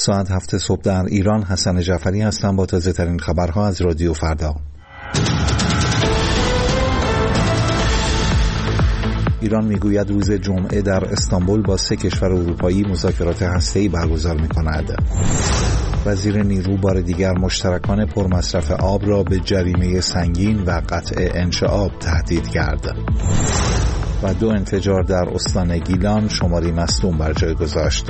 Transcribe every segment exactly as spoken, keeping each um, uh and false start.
ساعت هفت صبح در ایران. حسن جعفری هستم با تازه ترین خبرها از رادیو فردا. ایران میگوید روز جمعه در استانبول با سه کشور اروپایی مذاکرات هسته‌ای برگزار می‌کند. وزیر نیرو بار دیگر مشترکان پرمصرف آب را به جریمه سنگین و قطع انشعاب تهدید کرد. و دو انفجار در استان گیلان شماری مصدوم بر جای گذاشت.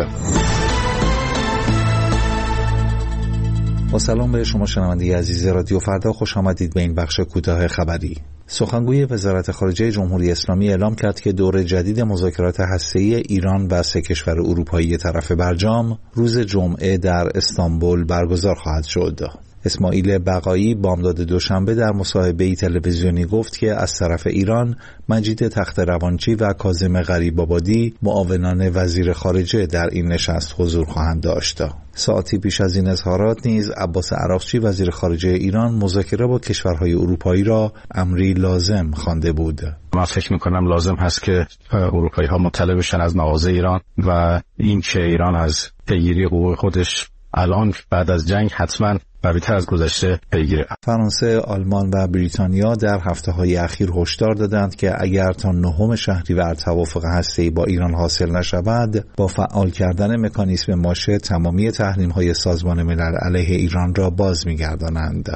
با سلام به شما شنونده عزیز رادیو فردا، خوش آمدید به این بخش کوتاه خبری. سخنگوی وزارت خارجه جمهوری اسلامی اعلام کرد که دور جدید مذاکرات هسته‌ای ایران و سه کشور اروپایی طرف برجام روز جمعه در استانبول برگزار خواهد شد. اسماعیل بقایی بامداد دوشنبه در مصاحبه‌ای تلویزیونی گفت که از طرف ایران مجید تخت‌روانچی و کاظم غریب‌آبادی معاونان وزیر خارجه در این نشست حضور خواهند داشت. ساعتی پیش از این اظهارات نیز عباس عراقچی وزیر خارجه ایران مذاکره با کشورهای اروپایی را امری لازم خوانده بود. من فکر می‌کنم لازم هست که اروپایی‌ها مطلع بشن از مواضع ایران و این که ایران از پیگیری حقوق خودش الان بعد از جنگ حتما قوی‌تر از گذشته پیگیره. فرانسه، آلمان و بریتانیا در هفته‌های اخیر هشدار دادند که اگر تا نهم شهریور توافق هسته‌ای با ایران حاصل نشود، با فعال کردن مکانیزم ماشه تمامی تحریم‌های سازمان ملل علیه ایران را باز می‌گردانند.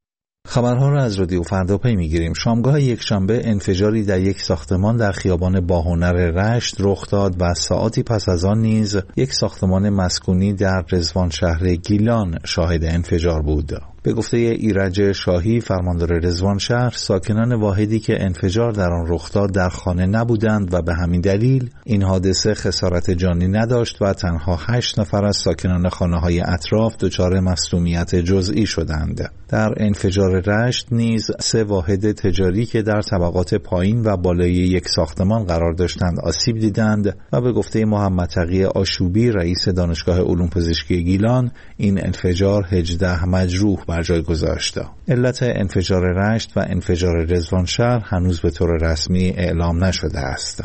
خبرها را از رادیو فردا پی می‌گیریم. شامگاه یکشنبه انفجاری در یک ساختمان در خیابان باهنر رشت رخ داد و ساعاتی پس از آن نیز یک ساختمان مسکونی در رضوان شهر گیلان شاهد انفجار بود. به گفته ایرج شاهی فرماندار رضوان شهر، ساکنان واحدی که انفجار در آن رخ داد در خانه نبودند و به همین دلیل این حادثه خسارت جانی نداشت و تنها هشت نفر از ساکنان خانه‌های اطراف دچار مصدومیت جزئی شدند. در انفجار رشت نیز سه واحد تجاری که در طبقات پایین و بالای یک ساختمان قرار داشتند آسیب دیدند و به گفته محمد تقی آشوبی رئیس دانشگاه علوم پزشکی گیلان این انفجار هجده مجروح بر جای گذاشت. علت انفجار رشت و انفجار رضوان شهر هنوز به طور رسمی اعلام نشده است.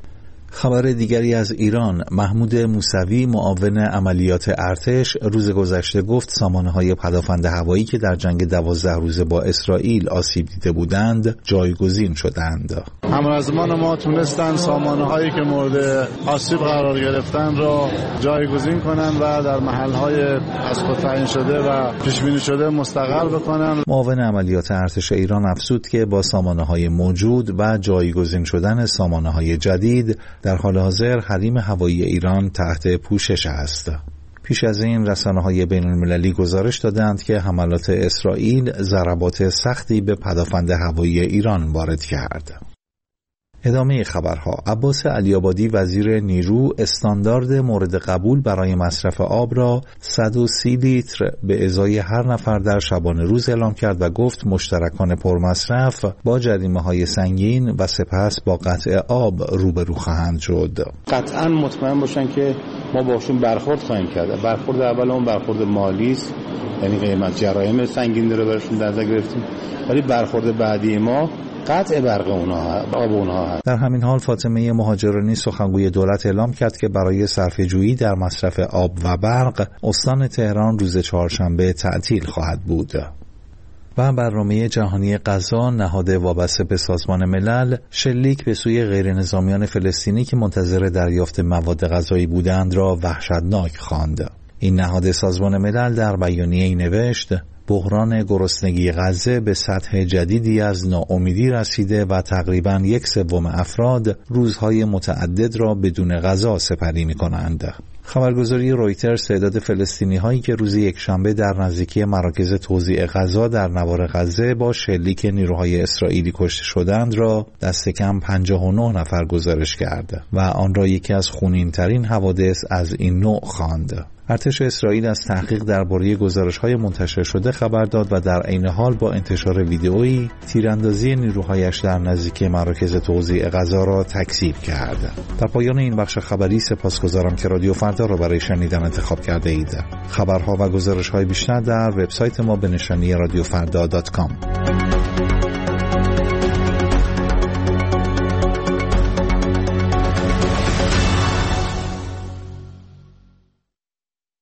خبر دیگری از ایران، محمود موسوی معاون عملیات ارتش روز گذشته گفت سامانه‌های پدافند هوایی که در جنگ دوازده روزه با اسرائیل آسیب دیده بودند جایگزین شدند. همرزمان ما تونستن سامانه‌هایی که مورد آسیب قرار گرفتن را جایگزین کنند و در محل‌های از خود تعیین شده و پیش بینی شده مستقر بکنند. معاون عملیات ارتش ایران افزود که با سامانه‌های موجود و جایگزین شدن سامانه‌های جدید در حال حاضر حریم هوایی ایران تحت پوشش است. پیش از این رسانه‌های بین‌المللی گزارش دادند که حملات اسرائیل ضربات سختی به پدافند هوایی ایران وارد کرد. ادامه خبرها. عباس علی‌آبادی وزیر نیرو استاندارد مورد قبول برای مصرف آب را صد و سی لیتر به ازای هر نفر در شبانه روز اعلام کرد و گفت مشترکان پرمصرف با جریمه‌های سنگین و سپس با قطع آب روبرو خواهند شد. قطعاً مطمئن باشن که ما باشون برخورد خواهیم کرد. برخورد اول اون برخورد مالی است، یعنی قیمت جرایم سنگین رو براشون در نظر گرفتیم، ولی برخورد بعدی ما قطع برق اونها آب اونها هست. در همین حال فاطمه مهاجرانی سخنگوی دولت اعلام کرد که برای صرفه‌جویی در مصرف آب و برق استان تهران روز چهارشنبه تعطیل خواهد بود. و برنامه جهانی غذا نهاد وابسته به سازمان ملل شلیک به سوی غیرنظامیان فلسطینی که منتظر دریافت مواد غذایی بودند را وحشتناک خواند. این نهاد سازمان ملل در بیانیه‌ای نوشت بحران گرسنگی غزه به سطح جدیدی از ناامیدی رسیده و تقریباً یک سوم افراد روزهای متعدد را بدون غذا سپری می‌کنند. خبرگزاری رویترز تعداد فلسطینی هایی که روز یکشنبه در نزدیکی مراکز توزیع غذا در نوار غزه با شلیک نیروهای اسرائیلی کشته شدند را دست کم پنجاه و نه نفر گزارش کرد و آن را یکی از خونین‌ترین حوادث از این نوع خواند. ارتش اسرائیل از تحقیق درباره گزارش‌های منتشر شده خبر داد و در عین حال با انتشار ویدئویی تیراندازی نیروهایش در نزدیکی مراکز توزیع غذا را تکذیب کرد. در پایان این بخش خبری سپاسگزارم که رادیو فردا را برای شنیدن انتخاب کرده اید. خبرها و گزارش‌های بیشتر در وبسایت ما به نشانی رادیو فردا دات کام.